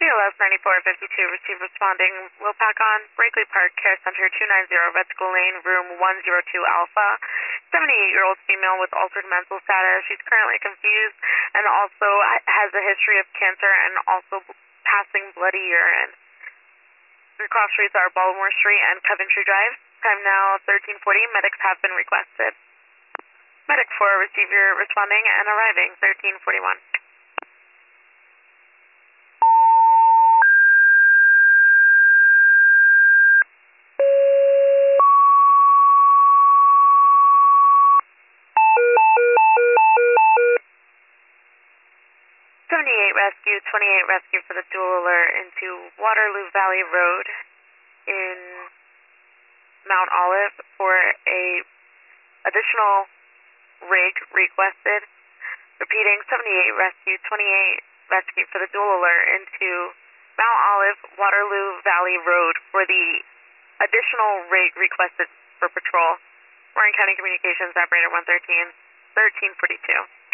CLS 9452, receive responding Wilpac Brakely Park Care Center 290, Vertical Lane, room 102 Alpha. 78-year-old female with altered mental status. She's currently confused and also has a history of cancer and also passing bloody urine. The cross streets are Baltimore Street and Coventry Drive. Time now 1340. Medics have been requested. Medic 4, receive your responding and arriving 1341. 78 rescue, 28 rescue for the dual alert into Waterloo Valley Road in Mount Olive for a additional rig requested. Repeating, 78 rescue, 28 rescue for the dual alert into Mount Olive, Waterloo Valley Road for the additional rig requested for patrol. Warren County Communications Operator 113, 1342.